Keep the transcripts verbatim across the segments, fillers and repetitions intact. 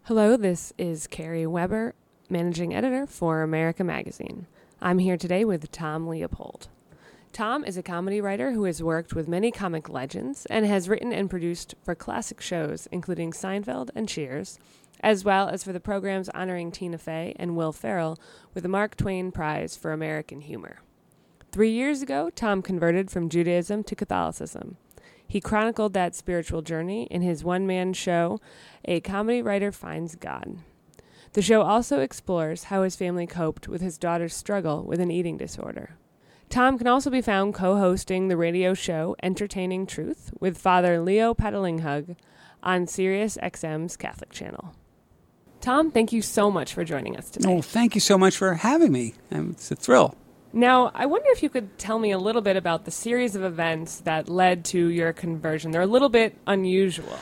Hello, this is Carrie Weber, Managing Editor for America Magazine. I'm here today with Tom Leopold. Tom is a comedy writer who has worked with many comic legends and has written and produced for classic shows including Seinfeld and Cheers, as well as for the programs honoring Tina Fey and Will Ferrell with the Mark Twain Prize for American Humor. Three years ago, Tom converted from Judaism to Catholicism. He chronicled that spiritual journey in his one-man show, A Comedy Writer Finds God. The show also explores how his family coped with his daughter's struggle with an eating disorder. Tom can also be found co-hosting the radio show Entertaining Truth with Father Leo Patalinghug on Sirius X M's Catholic Channel. Tom, thank you so much for joining us today. Oh, thank you so much for having me. It's a thrill. Now, I wonder if you could tell me a little bit about the series of events that led to your conversion. They're a little bit unusual.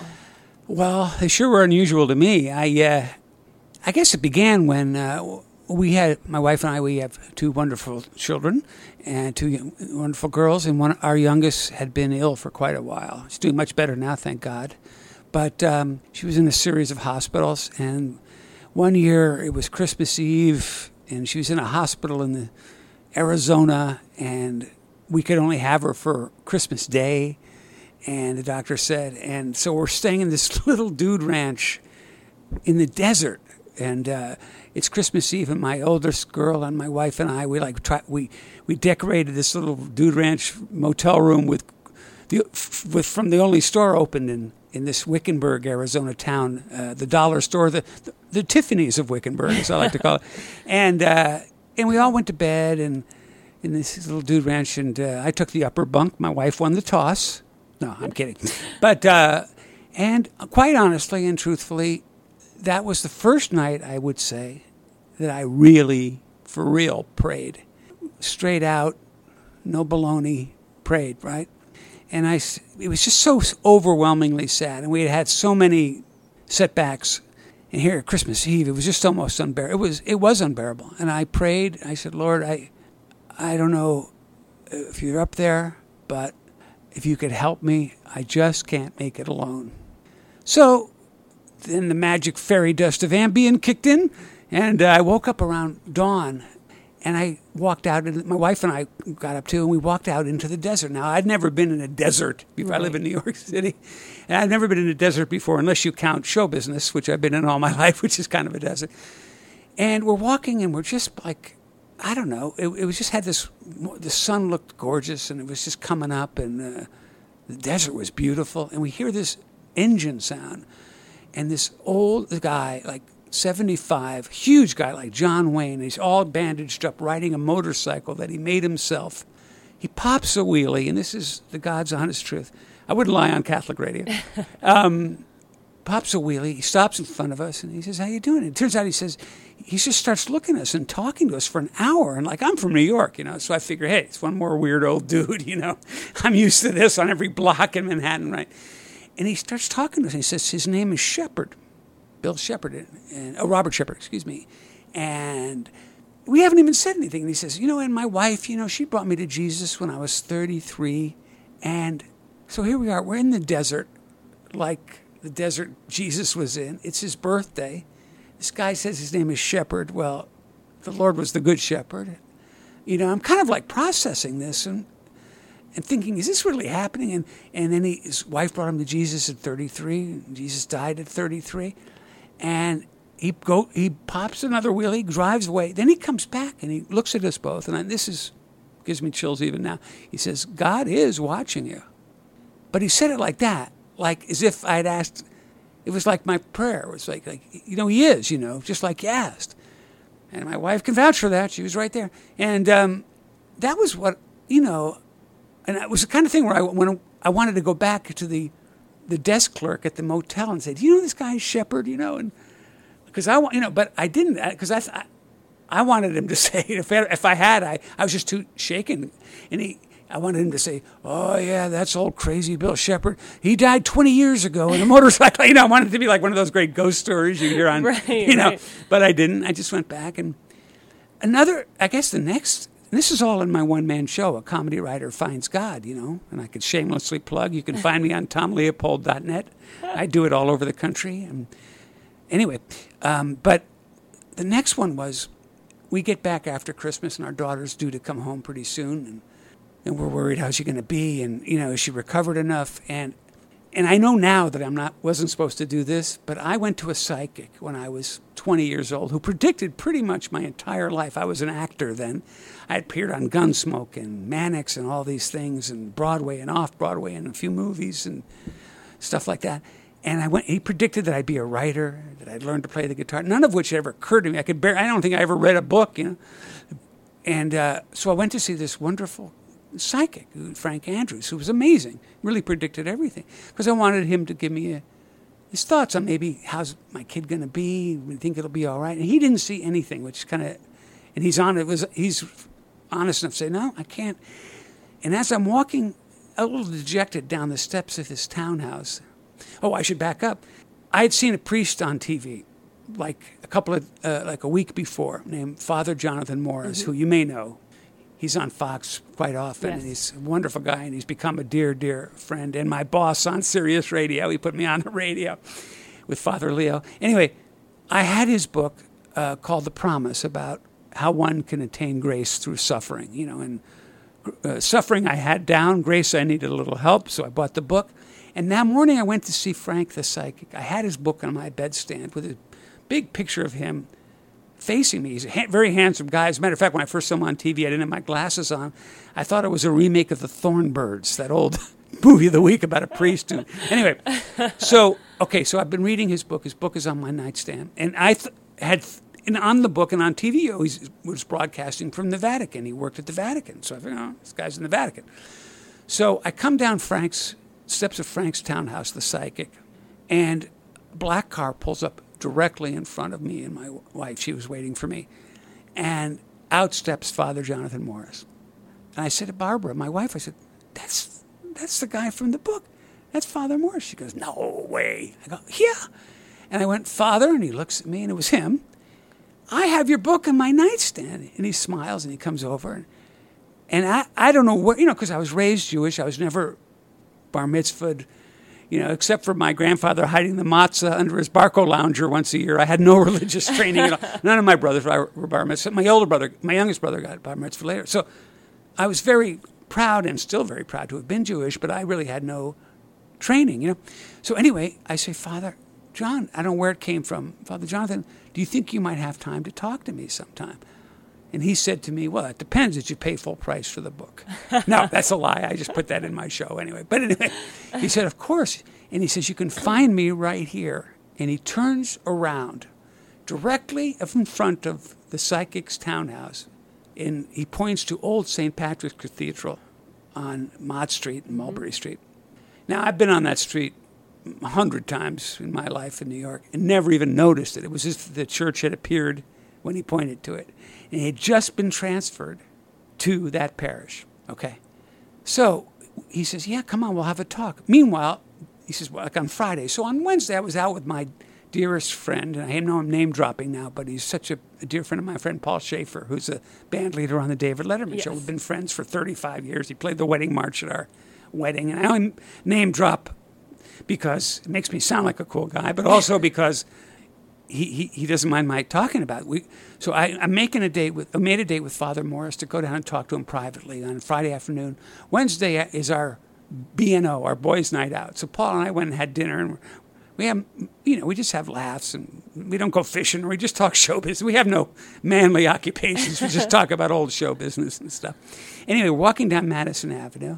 Well, they sure were unusual to me. I uh, I guess it began when uh, we had, my wife and I, we have two wonderful children and two wonderful girls, and one our youngest had been ill for quite a while. She's doing much better now, thank God. But um, she was in a series of hospitals, and one year it was Christmas Eve, and she was in a hospital in the Arizona, and we could only have her for Christmas Day, and the doctor said, and so we're staying in this little dude ranch in the desert, and uh, it's Christmas Eve, and my oldest girl and my wife and I, we like try, we we decorated this little dude ranch motel room with the with from the only store opened in in this Wickenburg, Arizona town, uh, the dollar store, the, the the Tiffany's of Wickenburg, as I like to call it, and. Uh, And we all went to bed and in this little dude ranch, and uh, I took the upper bunk. My wife won the toss. No, I'm kidding. But, uh, and quite honestly and truthfully, that was the first night, I would say, that I really, for real, prayed. Straight out, no baloney, prayed, right? And I, it was just so overwhelmingly sad. And we had had so many setbacks. And here at Christmas Eve, it was just almost unbearable. It was it was unbearable. And I prayed. I said, Lord, I I don't know if you're up there, but if you could help me, I just can't make it alone. So then the magic fairy dust of Ambien kicked in, and uh, I woke up around dawn, and I walked out, and my wife and I got up too, and we walked out into the desert. Now, I'd never been in a desert before. Right. I live in New York City, and I've never been in a desert before, unless you count show business, which I've been in all my life, which is kind of a desert. And we're walking, and we're just like, I don't know, it, it was just had this, the sun looked gorgeous, and it was just coming up, and uh, the desert was beautiful, and we hear this engine sound, and this old guy, like, seventy-five, huge guy like John Wayne. He's all bandaged up, riding a motorcycle that he made himself. He pops a wheelie, and this is the God's honest truth. I wouldn't lie on Catholic radio. Um, pops a wheelie. He stops in front of us, and he says, "How you doing?" And it turns out he says, he just starts looking at us and talking to us for an hour. And like, I'm from New York, you know, so I figure, hey, it's one more weird old dude, you know. I'm used to this on every block in Manhattan, right? And he starts talking to us, and he says his name is Shepard. Bill Shepard, and oh, Robert Shepard, excuse me. And we haven't even said anything. And he says, you know, and my wife, you know, she brought me to Jesus when I was thirty-three. And so here we are. We're in the desert, like the desert Jesus was in. It's his birthday. This guy says his name is Shepard. Well, the Lord was the good shepherd. You know, I'm kind of like processing this and and thinking, is this really happening? And and then he, his wife brought him to Jesus at thirty-three. And Jesus died at thirty-three. And he go he pops another wheelie, drives away. Then he comes back and he looks at us both. And I, this is gives me chills even now. He says, God is watching you. But he said it like that, like as if I'd asked. It was like my prayer. It was like, like you know, he is, you know, just like you asked. And my wife can vouch for that. She was right there. And um, that was what, you know, and it was the kind of thing where I, when I wanted to go back to the the desk clerk at the motel and say, do you know this guy Shepard, you know? And because I want, you know, but I didn't, because I, I I wanted him to say, if I, if I had, I, I was just too shaken. And he, I wanted him to say, oh, yeah, that's old crazy Bill Shepard. He died twenty years ago in a motorcycle. You know, I wanted it to be like one of those great ghost stories you hear on, right, you know. Right. But I didn't. I just went back. And another, I guess the next, this is all in my one-man show, A Comedy Writer Finds God, you know. And I could shamelessly plug. You can find me on tom leopold dot net. I do it all over the country. And, anyway, um, but the next one was, we get back after Christmas, and our daughter's due to come home pretty soon, and, and we're worried, how's she going to be, and you know, is she recovered enough? And and I know now that I'm not wasn't supposed to do this, but I went to a psychic when I was twenty years old who predicted pretty much my entire life. I was an actor then. I had appeared on Gunsmoke and Mannix and all these things, and Broadway and off Broadway and a few movies and stuff like that. And I went. He predicted that I'd be a writer, that I'd learn to play the guitar. None of which ever occurred to me. I could bear. I don't think I ever read a book, you know. And uh, so I went to see this wonderful psychic, Frank Andrews, who was amazing. Really predicted everything, because I wanted him to give me a, his thoughts on maybe how's my kid going to be. We think it'll be all right. And he didn't see anything, which kind of, and he's on it was he's honest enough to say, no, I can't. And as I'm walking a little dejected down the steps of his townhouse. Oh, I should back up. I had seen a priest on T V, like a couple of, uh, like a week before, named Father Jonathan Morris, mm-hmm. who you may know. He's on Fox quite often, yes. and he's a wonderful guy, and he's become a dear, dear friend. And my boss on Sirius Radio, he put me on the radio with Father Leo. Anyway, I had his book uh, called The Promise, about how one can attain grace through suffering. You know, and uh, suffering I had down, grace I needed a little help, so I bought the book. And that morning I went to see Frank the psychic. I had his book on my bedstand with a big picture of him facing me. He's a ha- very handsome guy. As a matter of fact, when I first saw him on T V, I didn't have my glasses on. I thought it was a remake of The Thornbirds, that old movie of the week about a priest. Who, anyway, so, okay, so I've been reading his book. His book is on my nightstand. And I th- had, th- and on the book and on T V, he always was broadcasting from the Vatican. He worked at the Vatican. So I thought, oh, this guy's in the Vatican. So I come down Frank's, steps of Frank's townhouse, the psychic, and a black car pulls up directly in front of me and my wife. She was waiting for me. And out steps Father Jonathan Morris. And I said to Barbara, my wife, I said, that's that's the guy from the book. That's Father Morris. She goes, no way. I go, yeah. And I went, Father, and he looks at me, and it was him. I have your book on my nightstand. And he smiles, and he comes over. And, and I, I don't know what, you know, because I was raised Jewish. I was never bar mitzvahed, you know, except for my grandfather hiding the matzah under his Barco lounger once a year. I had no religious training at all. None of my brothers were bar mitzvah. My older brother, my youngest brother got bar mitzvah later. So I was very proud, and still very proud, to have been Jewish, but I really had no training, you know. So anyway, I say, Father John, I don't know where it came from. Father Jonathan, do you think you might have time to talk to me sometime? And he said to me, well, it depends if you pay full price for the book. No, that's a lie. I just put that in my show anyway. But anyway, he said, of course. And he says, you can find me right here. And he turns around directly in front of the psychic's townhouse. And he points to Old Saint Patrick's Cathedral on Mott Street and Mulberry mm-hmm. Street. Now, I've been on that street a hundred times in my life in New York and never even noticed it. It was just the church had appeared when he pointed to it. And he had just been transferred to that parish, okay? So he says, yeah, come on, we'll have a talk. Meanwhile, he says, well, like on Friday. So on Wednesday, I was out with my dearest friend, and I know I'm name-dropping now, but he's such a, a dear friend of my friend Paul Schaefer, who's a band leader on the David Letterman yes. show. We've been friends for thirty-five years. He played the wedding march at our wedding. And I only name-drop because it makes me sound like a cool guy, but also because He, he he doesn't mind my talking about it. We, so I, I'm making a date with I made a date with Father Morris to go down and talk to him privately on Friday afternoon. Wednesday is our B and O, our boys' night out. So Paul and I went and had dinner, and we have you know we just have laughs, and we don't go fishing, or we just talk show business. We have no manly occupations. We just talk about old show business and stuff. Anyway, we're walking down Madison Avenue,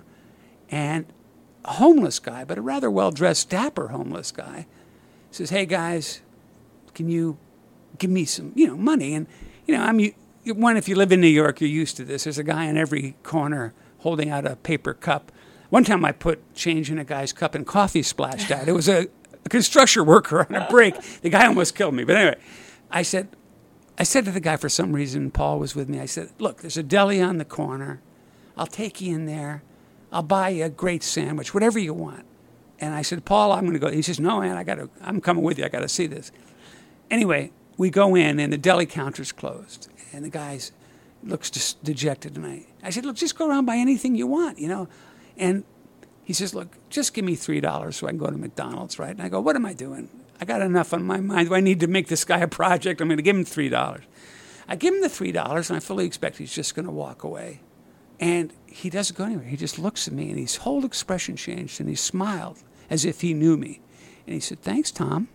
and a homeless guy, but a rather well-dressed, dapper homeless guy, says, "Hey guys, can you give me some, you know, money?" And, you know, I'm one, if you live in New York, you're used to this. There's a guy in every corner holding out a paper cup. One time I put change in a guy's cup and coffee splashed out. It was a, a construction worker on a break. The guy almost killed me. But anyway, I said, I said to the guy, for some reason, Paul was with me, I said, look, there's a deli on the corner. I'll take you in there. I'll buy you a great sandwich, whatever you want. And I said, Paul, I'm going to go. He says, no, man, I got to, I'm coming with you. I got to see this. Anyway, we go in, and the deli counter's closed. And the guy looks just dejected. And I, I said, look, just go around, buy anything you want, you know. And he says, look, just give me three dollars so I can go to McDonald's, right? And I go, what am I doing? I got enough on my mind. Do I need to make this guy a project? I'm going to give him three dollars. I give him the three dollars, and I fully expect he's just going to walk away. And he doesn't go anywhere. He just looks at me, and his whole expression changed, and he smiled as if he knew me. And he said, "Thanks, Tom."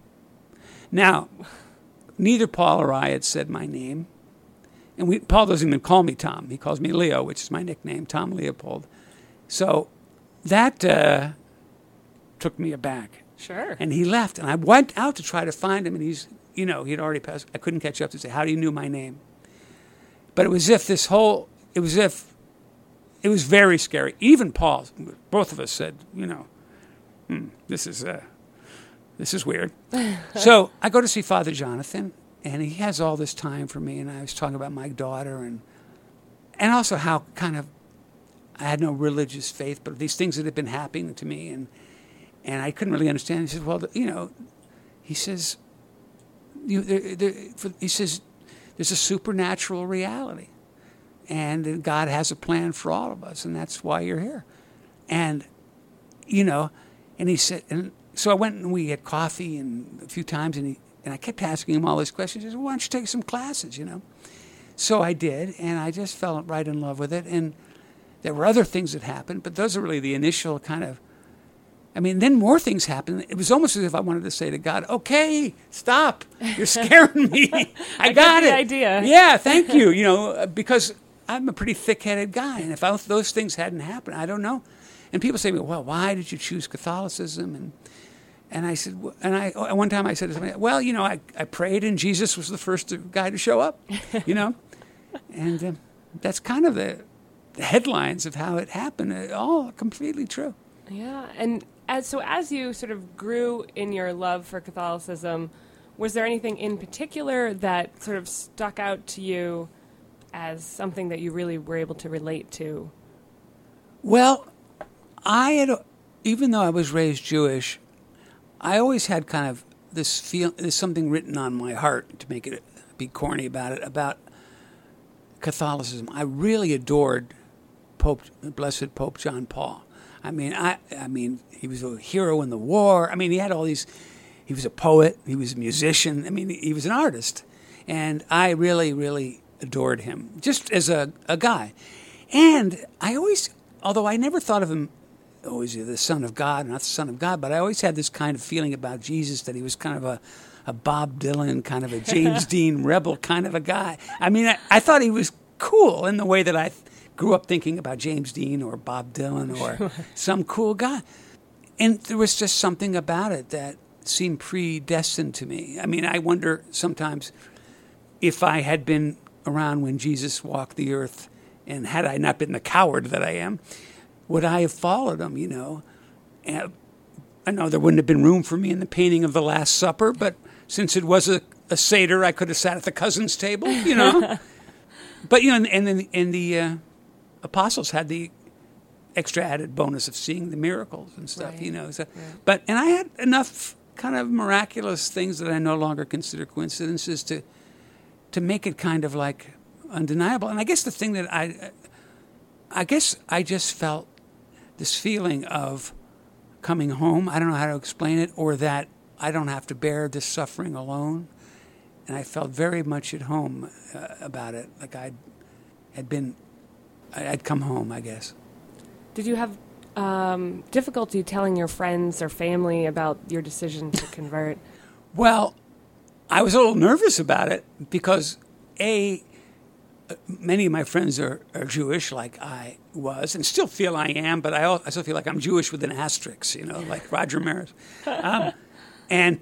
Now, neither Paul or I had said my name. And we, Paul doesn't even call me Tom. He calls me Leo, which is my nickname, Tom Leopold. So that uh, took me aback. Sure. And he left, and I went out to try to find him, and he's, you know, he'd already passed. I couldn't catch up to say, how do you know my name? But it was as if this whole, it was as if, it was very scary. Even Paul, both of us said, you know, hmm, this is, uh, this is weird. So I go to see Father Jonathan, and he has all this time for me, and I was talking about my daughter, and and also how kind of I had no religious faith, but these things that had been happening to me, and and I couldn't really understand. He says, well, you know, he says, you, there, there, for, he says, there's a supernatural reality, and God has a plan for all of us, and that's why you're here. And, you know, and he said, and so I went and we had coffee and a few times, and he, and I kept asking him all these questions. He said, well, why don't you take some classes, you know? So I did, and I just fell right in love with it. And there were other things that happened, but those are really the initial kind of, I mean, then more things happened. It was almost as if I wanted to say to God, okay, stop. You're scaring me. I, I got get the it. idea. Yeah, thank you. You know, because I'm a pretty thick-headed guy, and if I, those things hadn't happened, I don't know. And people say to me, well, why did you choose Catholicism? And And I said, and I one time I said to somebody, well, you know, I, I prayed and Jesus was the first guy to show up, you know, and uh, that's kind of the, the headlines of how it happened. It, all completely true. Yeah, and as so as you sort of grew in your love for Catholicism, was there anything in particular that sort of stuck out to you as something that you really were able to relate to? Well, I had, even though I was raised Jewish, I always had kind of this feel. There's something written on my heart, to make it be corny about it, about Catholicism. I really adored Pope, Blessed Pope John Paul. I mean, I, I mean, he was a hero in the war. I mean, he had all these. He was a poet. He was a musician. I mean, he was an artist, and I really, really adored him just as a, a guy. And I always, although I never thought of him always the Son of God, not the Son of God, but I always had this kind of feeling about Jesus that he was kind of a, a Bob Dylan, kind of a James Dean rebel kind of a guy. I mean, I, I thought he was cool in the way that I th- grew up thinking about James Dean or Bob Dylan or some cool guy. And there was just something about it that seemed predestined to me. I mean, I wonder sometimes if I had been around when Jesus walked the earth, and had I not been the coward that I am, would I have followed him, you know? And I know there wouldn't have been room for me in the painting of the Last Supper, but since it was a, a Seder, I could have sat at the cousin's table, you know? But, you know, and, and, then- and the uh, apostles had the extra added bonus of seeing the miracles and stuff, Right. you know? So, Yeah. But, and I had enough kind of miraculous things that I no longer consider coincidences to to make it kind of like undeniable. And I guess the thing that I, I guess I just felt this feeling of coming home. I don't know how to explain it, or that I don't have to bear this suffering alone. And I felt very much at home uh, about it, like I had been, I'd come home, I guess. Did you have um, difficulty telling your friends or family about your decision to convert? Well, I was a little nervous about it because, A, many of my friends are, are Jewish, like I was, and still feel I am, but I, al- I still feel like I'm Jewish with an asterisk, you know, like Roger Maris. Um, and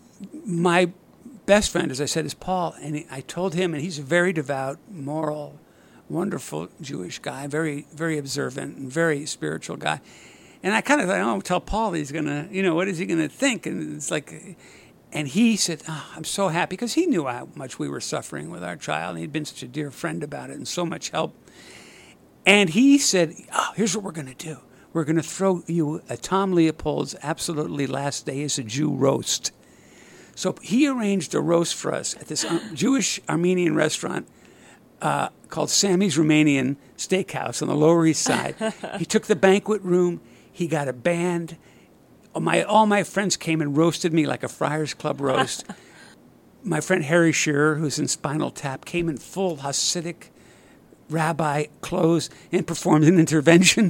my best friend, as I said, is Paul, and he, I told him, and he's a very devout, moral, wonderful Jewish guy, very, very observant, and very spiritual guy. And I kind of thought, oh, tell Paul he's going to, you know, what is he going to think? And it's like... And he said, oh, I'm so happy, because he knew how much we were suffering with our child, and he'd been such a dear friend about it and so much help. And he said, oh, here's what we're going to do. We're going to throw you a Tom Leopold's absolutely last day as a Jew roast. So he arranged a roast for us at this Jewish Armenian restaurant uh, called Sammy's Romanian Steakhouse on the Lower East Side. He took the banquet room. He got a band. my all my friends came and roasted me like a Friars Club roast. My friend Harry Shearer, who's in Spinal Tap, came in full Hasidic rabbi clothes and performed an intervention.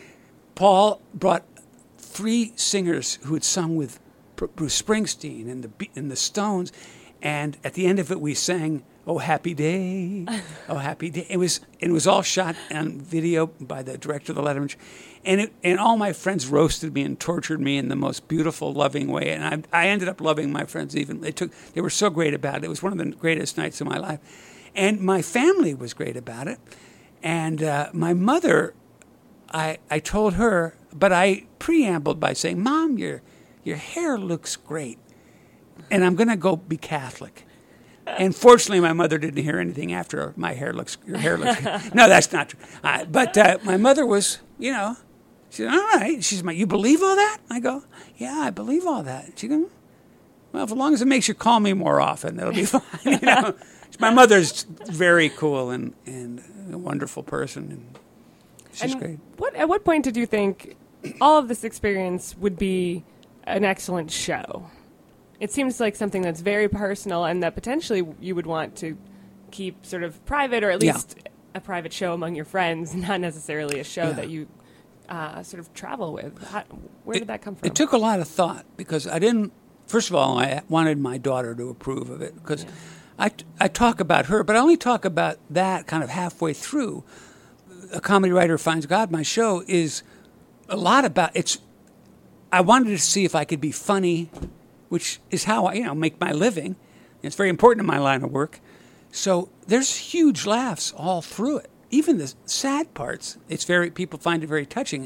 Paul brought three singers who had sung with Bruce Springsteen and the and the Stones, and at the end of it, we sang "Oh Happy Day, Oh Happy Day." It was it was all shot on video by the director of the Letterman Show. And it, and all my friends roasted me and tortured me in the most beautiful, loving way. And I I ended up loving my friends even. They took they were so great about it. It was one of the greatest nights of my life. And my family was great about it. And uh, my mother, I I told her, but I preambled by saying, "Mom, your your hair looks great, and I'm going to go be Catholic." And fortunately, my mother didn't hear anything after my hair looks. Your hair looks good. No, that's not true. Uh, but uh, my mother was, you know. She said, all right. She said, you believe all that? I go, yeah, I believe all that. She goes, well, as long as it makes you call me more often, it'll be fine. You know? My mother's very cool and, and a wonderful person. And she's and great. What, at what point did you think all of this experience would be an excellent show? It seems like something that's very personal and that potentially you would want to keep sort of private, or at least yeah. a private show among your friends, not necessarily a show yeah. that you Uh, sort of travel with. How, where it, did that come from? It took a lot of thought because I didn't. First of all, I wanted my daughter to approve of it because yeah. I I talk about her, but I only talk about that kind of halfway through. A Comedy Writer Finds God. My show is a lot about it's. I wanted to see if I could be funny, which is how I you know make my living. It's very important in my line of work. So there's huge laughs all through it. Even the sad parts, it's very people find it very touching.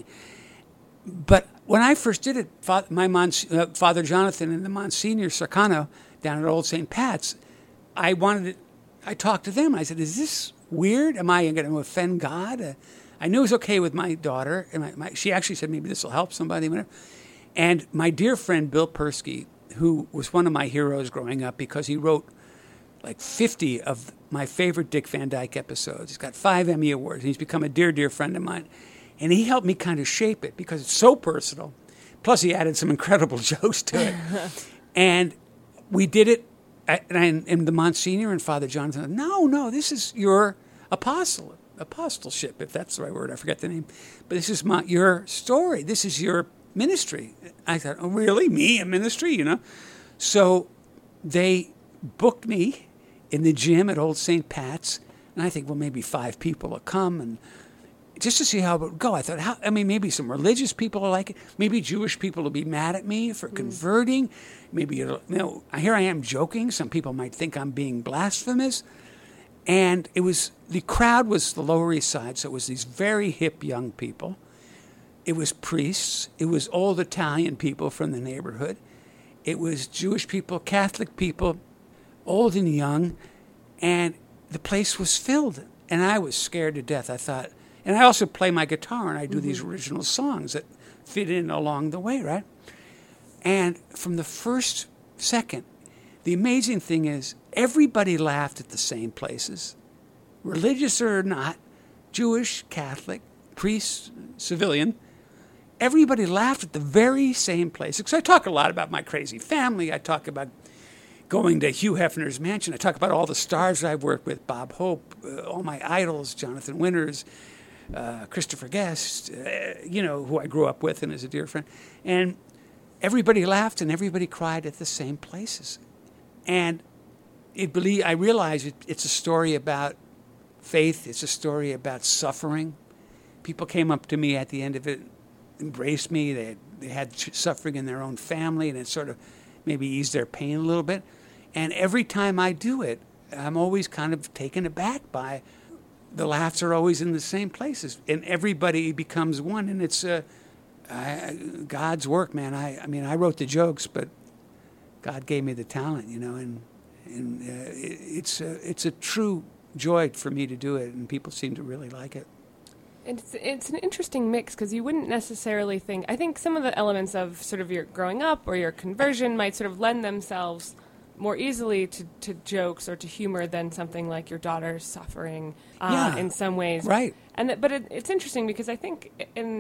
But when I first did it, my Mons, uh, Father Jonathan and the Monsignor Sarcano down at Old Saint Pat's, I wanted it. I talked to them. I said, "Is this weird? Am I going to offend God?" Uh, I knew it was okay with my daughter, and my, my, she actually said, "Maybe this will help somebody." Whatever. And my dear friend Bill Persky, who was one of my heroes growing up, because he wrote like fifty of my favorite Dick Van Dyke episodes. He's got five Emmy Awards, and he's become a dear, dear friend of mine. And he helped me kind of shape it because it's so personal. Plus, he added some incredible jokes to it. And we did it, and, and the Monsignor and Father Jonathan said, no, no, this is your apostle, apostleship, if that's the right word. I forget the name. But this is my, your story. This is your ministry. I thought, oh, really? Me, a ministry, you know? So they booked me in the gym at Old Saint Pat's, and I think, well, maybe five people will come, and just to see how it would go. I thought, how, I mean, maybe some religious people will like it. Maybe Jewish people will be mad at me for mm. converting. Maybe, it'll, you know, here I am joking. Some people might think I'm being blasphemous. And it was, the crowd was the Lower East Side, so it was these very hip young people. It was priests. It was old Italian people from the neighborhood. It was Jewish people, Catholic people, old and young, and the place was filled. And I was scared to death. I thought, and I also play my guitar, and I do mm-hmm. these original songs that fit in along the way, right? And from the first second, the amazing thing is everybody laughed at the same places, religious or not, Jewish, Catholic, priest, civilian. Everybody laughed at the very same place. Because I talk a lot about my crazy family. I talk about going to Hugh Hefner's mansion. I talk about all the stars I've worked with, Bob Hope, uh, all my idols, Jonathan Winters, uh, Christopher Guest, uh, you know, who I grew up with and is a dear friend. And everybody laughed and everybody cried at the same places. And it believe, I realize it, it's a story about faith. It's a story about suffering. People came up to me at the end of it, embraced me. They had, they had suffering in their own family, and it sort of maybe eased their pain a little bit. And every time I do it, I'm always kind of taken aback by the laughs are always in the same places, and everybody becomes one. And it's uh, I, God's work, man. I, I mean, I wrote the jokes, but God gave me the talent, you know. And and uh, it, it's a, it's a true joy for me to do it, and people seem to really like it. It's it's an interesting mix because you wouldn't necessarily think. I think some of the elements of sort of your growing up or your conversion might sort of lend themselves more easily to, to jokes or to humor than something like your daughter's suffering uh, yeah, in some ways. Right. And th- but it, it's interesting because I think in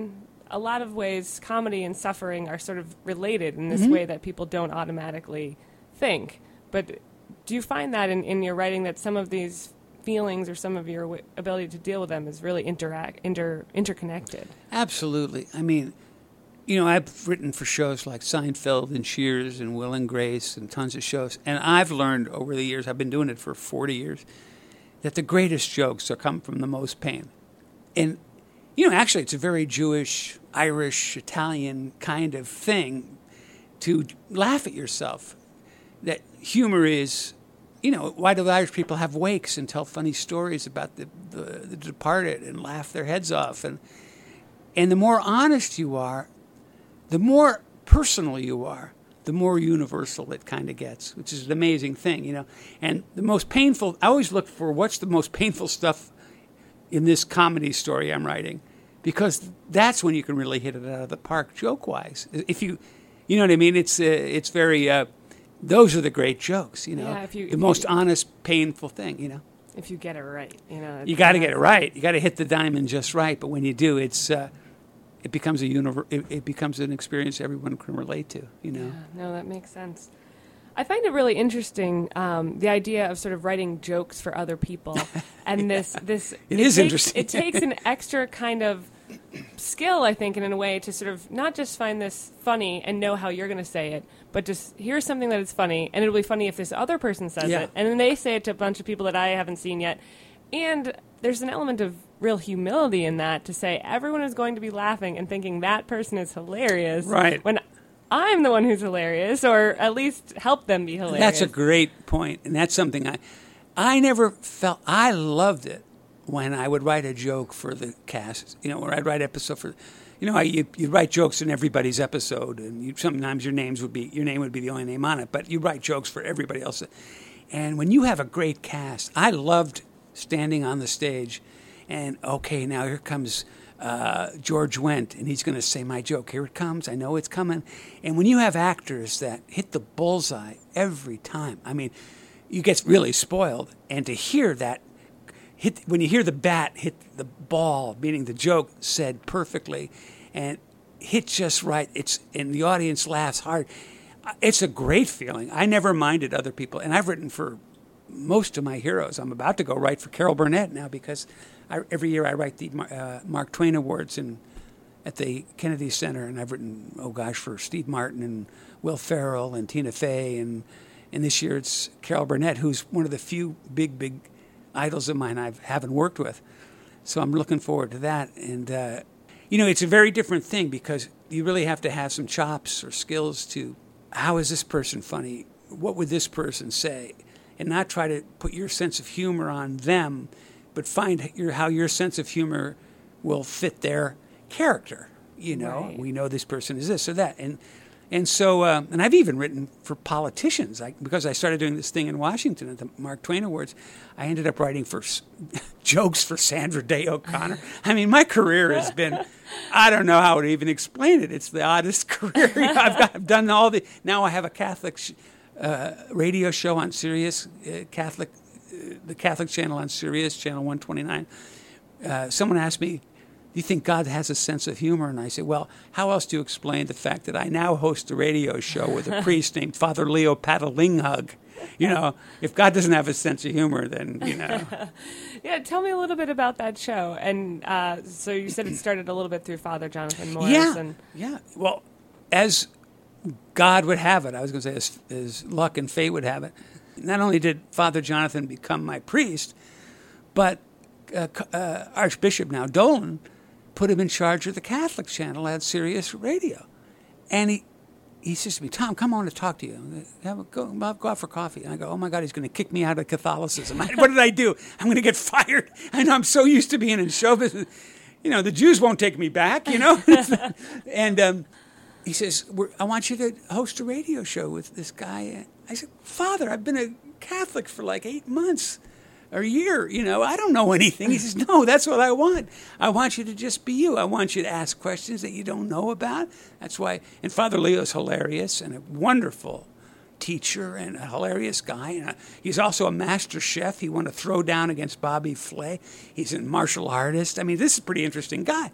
a lot of ways comedy and suffering are sort of related in this Mm-hmm. way that people don't automatically think. But do you find that in, in your writing that some of these feelings or some of your w- ability to deal with them is really interact inter interconnected? Absolutely. I mean, you know, I've written for shows like Seinfeld and Cheers and Will and Grace and tons of shows. And I've learned over the years, I've been doing it for forty years, that the greatest jokes are come from the most pain. And, you know, actually it's a very Jewish, Irish, Italian kind of thing to laugh at yourself. That humor is, you know, why do Irish people have wakes and tell funny stories about the, the, the departed and laugh their heads off? And and the more honest you are, the more personal you are, the more universal it kind of gets, which is an amazing thing, you know. And the most painful, I always look for what's the most painful stuff in this comedy story I'm writing, because that's when you can really hit it out of the park joke-wise. If you, you know what I mean? It's uh, it's very, uh, those are the great jokes, you know. Yeah, if you- the if most you- honest, painful thing, you know. If you get it right, you know. You got to get it right. You got to hit the diamond just right. But when you do, it's uh, it becomes a univer- it, it becomes an experience everyone can relate to, you know. Yeah, no, that makes sense. I find it really interesting, um, the idea of sort of writing jokes for other people, and this this It is takes, interesting. It takes an extra kind of skill, I think, and in a way to sort of not just find this funny and know how you're going to say it, but just hear something that is funny, and it'll be funny if this other person says Yeah. it, and then they say it to a bunch of people that I haven't seen yet, and there's an element of real humility in that to say everyone is going to be laughing and thinking that person is hilarious, Right. when I'm the one who's hilarious, or at least help them be hilarious. That's a great point, and that's something I, I never felt. I loved it when I would write a joke for the cast. You know, or I'd write episode for, you know, I, you you write jokes in everybody's episode, and you, sometimes your names would be your name would be the only name on it, but you write jokes for everybody else. And when you have a great cast, I loved standing on the stage, and okay, now here comes uh, George Wendt, and he's going to say my joke. Here it comes. I know it's coming. And when you have actors that hit the bullseye every time, I mean, you get really spoiled. And to hear that, hit when you hear the bat hit the ball, meaning the joke said perfectly, and hit just right, it's and the audience laughs hard. It's a great feeling. I never minded other people, and I've written for most of my heroes. I'm about to go write for Carol Burnett now because I, every year I write the uh, Mark Twain Awards in, at the Kennedy Center, and I've written, oh gosh, for Steve Martin and Will Ferrell and Tina Fey, and and this year it's Carol Burnett, who's one of the few big, big idols of mine I haven't worked with. So I'm looking forward to that. And, uh, you know, it's a very different thing because you really have to have some chops or skills to, how is this person funny? What would this person say? And not try to put your sense of humor on them, but find your, how your sense of humor will fit their character. You know, Right. we know this person is this or that. And and so, uh, and I've even written for politicians. I, because I started doing this thing in Washington at the Mark Twain Awards, I ended up writing for s- jokes for Sandra Day O'Connor. I mean, my career has been, I don't know how to even explain it. It's the oddest career. You know, I've, got, I've done all the, now I have a Catholic sh- uh, radio show on Sirius, uh, Catholic, uh, the Catholic channel on Sirius, channel one twenty-nine. Uh, someone asked me, do you think God has a sense of humor? And I said, well, how else do you explain the fact that I now host a radio show with a priest named Father Leo Patalinghug? You know, if God doesn't have a sense of humor, then, you know. Yeah, tell me a little bit about that show. And uh, so you said it started a little bit through Father Jonathan Morris. Yeah, And yeah. Well, as God would have it, I was going to say as, as luck and fate would have it, not only did Father Jonathan become my priest, but uh, uh, Archbishop now Dolan put him in charge of the Catholic channel at Sirius Radio. And he he says to me, Tom, come on to talk to you. Have a, go, go out for coffee. And I go, oh, my God, he's going to kick me out of Catholicism. What did I do? I'm going to get fired. I know I'm so used to being in show business. You know, the Jews won't take me back, you know. And um, he says, We're, I want you to host a radio show with this guy. I said, Father, I've been a Catholic for like eight months. Or a year, you know, I don't know anything. He says, no, that's what I want. I want you to just be you. I want you to ask questions that you don't know about. That's why, and Father Leo's hilarious and a wonderful teacher and a hilarious guy. And he's also a master chef. He won a throwdown against Bobby Flay. He's a martial artist. I mean, this is a pretty interesting guy.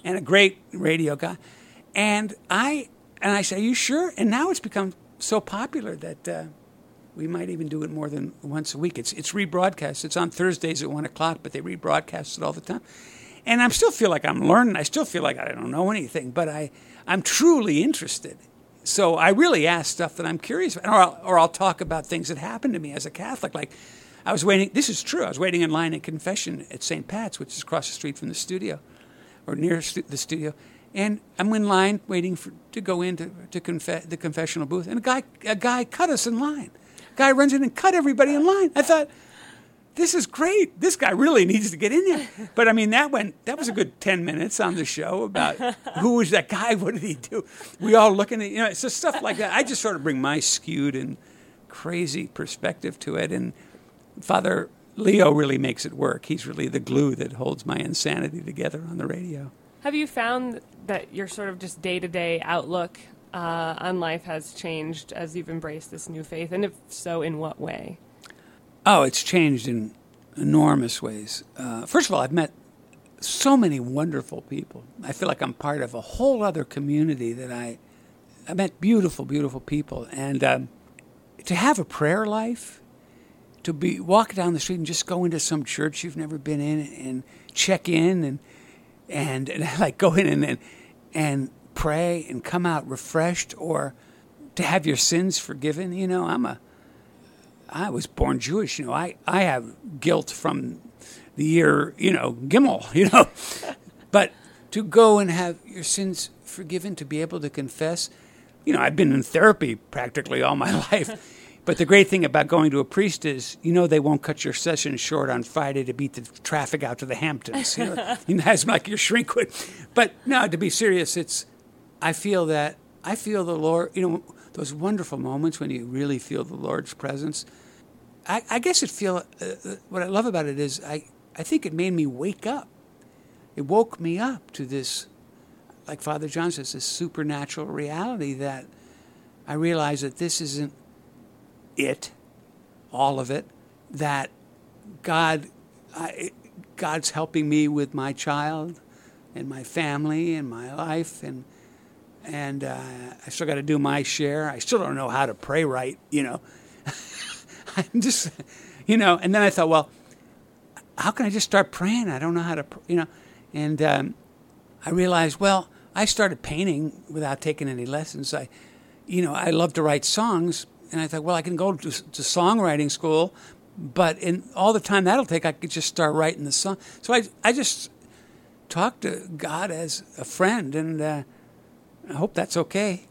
and a great radio guy. And I and I said, "Are you sure?" And now it's become so popular that uh, we might even do it more than once a week. It's it's rebroadcast. It's on Thursdays at one o'clock, but they rebroadcast it all the time. And I still feel like I'm learning. I still feel like I don't know anything, but I I'm truly interested. So I really ask stuff that I'm curious about, or I'll, or I'll talk about things that happened to me as a Catholic. Like I was waiting. This is true. I was waiting in line at confession at Saint Pat's, which is across the street from the studio, or near stu- the studio. And I'm in line waiting for to go into to conf- the confessional booth, and a guy a guy cut us in line. A guy runs in and cut everybody in line. I thought, this is great. This guy really needs to get in there. But I mean, that went. That was a good ten minutes on the show about who was that guy, what did he do? We all looking at you know, it's just stuff like that. I just sort of bring my skewed and crazy perspective to it, and Father Leo really makes it work. He's really the glue that holds my insanity together on the radio. Have you found that your sort of just day-to-day outlook uh, on life has changed as you've embraced this new faith? And if so, in what way? Oh, it's changed in enormous ways. Uh, first of all, I've met so many wonderful people. I feel like I'm part of a whole other community that I, I met beautiful, beautiful people. And um, to have a prayer life, to be walk down the street and just go into some church you've never been in and check in and and, and like go in and, and and pray and come out refreshed, or to have your sins forgiven. You know, I'm a I was born Jewish. You know, I, I have guilt from the year, you know, Gimel, you know. But to go and have your sins forgiven, to be able to confess, you know, I've been in therapy practically all my life. But the great thing about going to a priest is, you know, they won't cut your session short on Friday to beat the traffic out to the Hamptons. You know, you know, as like your shrink would. But no, to be serious, it's, I feel that, I feel the Lord, you know, those wonderful moments when you really feel the Lord's presence. I, I guess it feel, uh, what I love about it is I, I think it made me wake up. It woke me up to this, like Father John says, this supernatural reality that I realize that this isn't it, all of it, that God, I, God's helping me with my child and my family and my life, and and uh, I still got to do my share. I still don't know how to pray right, you know. I'm just, you know, and then I thought, well, how can I just start praying? I don't know how to, you know, and um, I realized, well, I started painting without taking any lessons. I, you know, I love to write songs. And I thought, well, I can go to, to songwriting school, but in all the time that'll take, I could just start writing the song. So I, I just talked to God as a friend, and uh, I hope that's okay.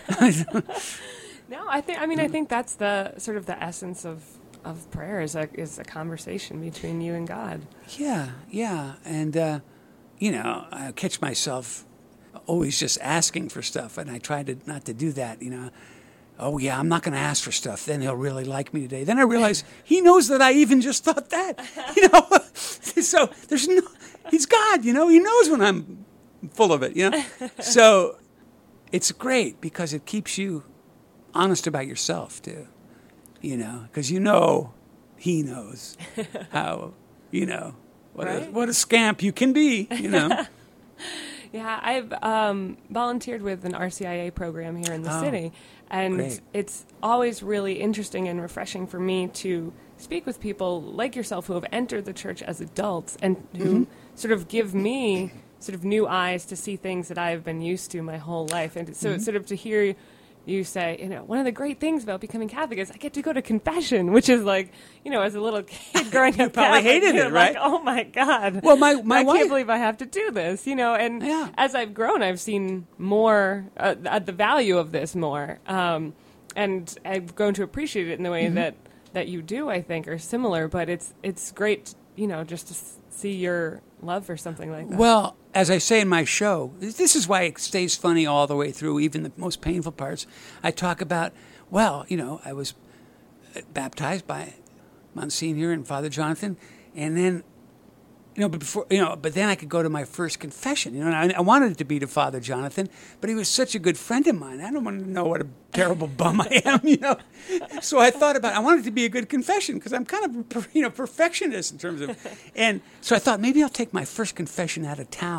No, I think. I mean, I think that's the sort of the essence of, of prayer is a is a conversation between you and God. Yeah, yeah, and uh, you know, I catch myself always just asking for stuff, and I try to not to do that. You know. Oh, yeah, I'm not going to ask for stuff. Then he'll really like me today. Then I realize he knows that I even just thought that. You know, so there's no, he's God, you know. He knows when I'm full of it, you know. So it's great because it keeps you honest about yourself, too, you know, because you know he knows how, you know, what, right? a, what a scamp you can be, you know. Yeah, I've um, volunteered with an R C I A program here in the oh, city, and great. It's always really interesting and refreshing for me to speak with people like yourself who have entered the church as adults and who mm-hmm. sort of give me sort of new eyes to see things that I've been used to my whole life. And so mm-hmm. sort of to hear you say, you know, one of the great things about becoming Catholic is I get to go to confession, which is like, you know, as a little kid growing you up, probably Catholic, hated it, right? Like, oh my God! Well, my my I wife, can't believe I have to do this, you know. And yeah. as I've grown, I've seen more uh, the value of this more, um, and I've grown to appreciate it in the way mm-hmm. that that you do. I think are similar, but it's it's great, you know, just to see your love for something like that. Well, as I say in my show, this is why it stays funny all the way through, even the most painful parts. I talk about, well, you know, I was baptized by Monsignor and Father Jonathan, and then, you know, but before, you know, but then I could go to my first confession. You know, and I, I wanted it to be to Father Jonathan, but he was such a good friend of mine. I don't want to know what a terrible bum I am, you know. So I thought about, I wanted it to be a good confession because I'm kind of, you know, perfectionist in terms of, and so I thought maybe I'll take my first confession out of town,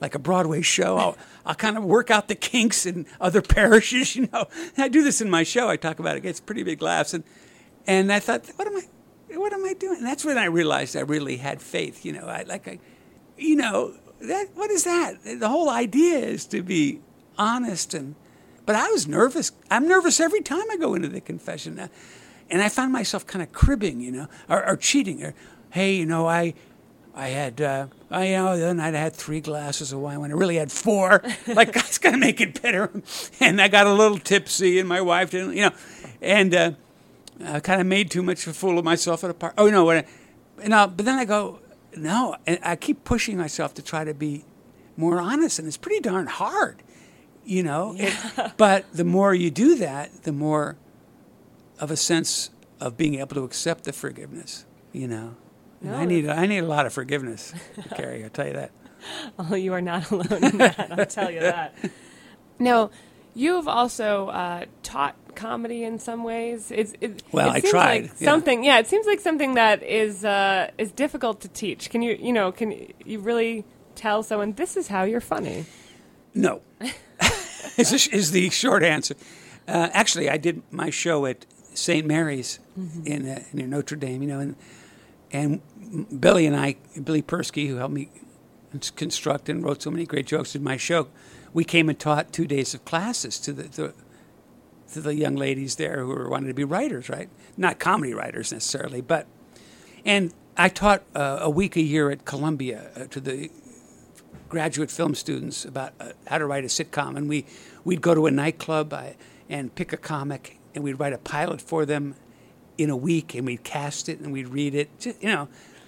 like a Broadway show. I'll, I'll kind of work out the kinks in other parishes, you know. I do this in my show. I talk about it. It gets pretty big laughs. And, and I thought, what am I, what am I doing? And that's when I realized I really had faith, you know. I like, I, you know, that what is that? The whole idea is to be honest. And but I was nervous. I'm nervous every time I go into the confession. Uh, And I found myself kind of cribbing, you know, or, or cheating. Or, hey, you know, I, I had, uh, I, you know, the other night I had three glasses of wine when I really had four. Like, I was going to make it better. And I got a little tipsy, and my wife didn't, you know, and uh, I kind of made too much of a fool of myself at a party. Oh, no, when I, and I, but then I go, no, and I keep pushing myself to try to be more honest, and it's pretty darn hard, you know. Yeah. It, but the more you do that, the more of a sense of being able to accept the forgiveness, you know. And No, I need I need a lot of forgiveness, Carrie, I'll tell you that. Oh, you are not alone in that. I'll tell you that. Now, you have also uh, taught comedy in some ways. It's, it, Well, it I seems tried, Like yeah. something, yeah. It seems like something that is uh, is difficult to teach. Can you, you know, can you really tell someone this is how you're funny? No, is, this, is the short answer. Uh, actually, I did my show at Saint Mary's mm-hmm. in uh, near Notre Dame, you know, and and Billy and I, Billy Persky, who helped me construct and wrote so many great jokes in my show, we came and taught two days of classes to the, the to the young ladies there who were wanting to be writers, right? Not comedy writers necessarily, but and I taught uh, a week a year at Columbia uh, to the graduate film students about uh, how to write a sitcom, and we we'd go to a nightclub I, and pick a comic, and we'd write a pilot for them in a week, and we'd cast it, and we'd read it, just, you know.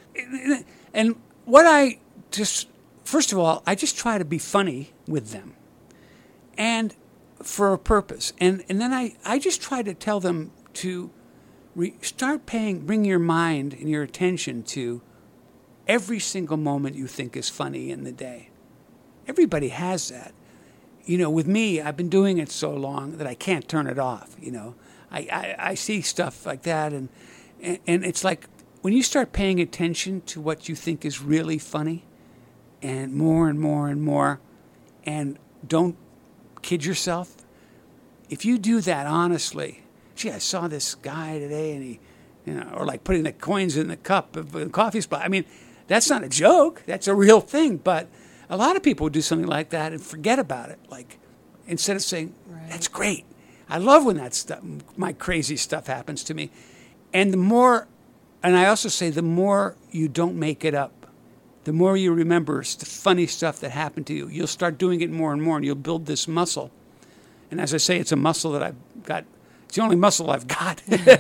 And what I just, first of all, I just try to be funny with them, and for a purpose. And and then I, I just try to tell them to re- start paying, bring your mind and your attention to every single moment you think is funny in the day. Everybody has that. You know, with me, I've been doing it so long that I can't turn it off, you know. I, I, I see stuff like that, and, and and it's like when you start paying attention to what you think is really funny, and more and more and more, and don't kid yourself. If you do that honestly, gee, I saw this guy today, and he, you know, or like putting the coins in the cup of the coffee spot. I mean, that's not a joke. That's a real thing. But a lot of people do something like that and forget about it. Like, instead of saying, right. That's great. I love when that stuff, my crazy stuff happens to me. And the more, and I also say the more you don't make it up, the more you remember the funny stuff that happened to you, you'll start doing it more and more, and you'll build this muscle. And as I say, it's a muscle that I've got. It's the only muscle I've got.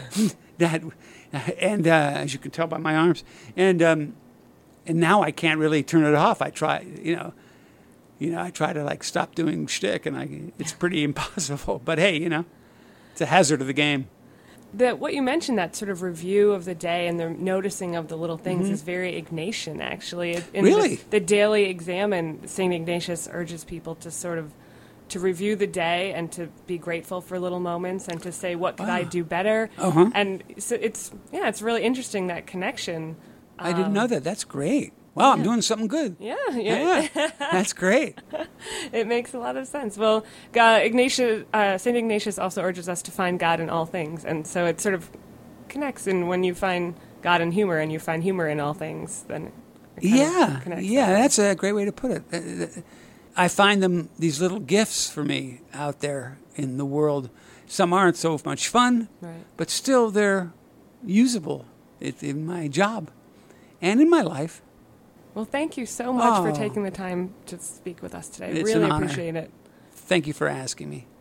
that, and uh, as you can tell by my arms, and um, and now I can't really turn it off. I try, you know, you know, I try to like stop doing shtick, and I it's pretty impossible. But hey, you know, it's a hazard of the game. The, what you mentioned, that sort of review of the day and the noticing of the little things, mm-hmm. is very Ignatian, actually. In really? The, the Daily Examen, Saint Ignatius urges people to sort of to review the day and to be grateful for little moments and to say, what could wow. I do better? Uh-huh. And so it's, yeah, it's really interesting, that connection. I um, didn't know that. That's great. Wow, yeah. I'm doing something good. Yeah, yeah. yeah. That's great. It makes a lot of sense. Well, God, Ignatius, uh, Saint Ignatius also urges us to find God in all things. And so it sort of connects. And when you find God in humor and you find humor in all things, then it kind yeah, of connects. Yeah, that. That's a great way to put it. I find them, these little gifts for me out there in the world. Some aren't so much fun, right. but still they're usable in my job and in my life. Well, thank you so much oh, for taking the time to speak with us today. It's Really an honor. Appreciate it. Thank you for asking me.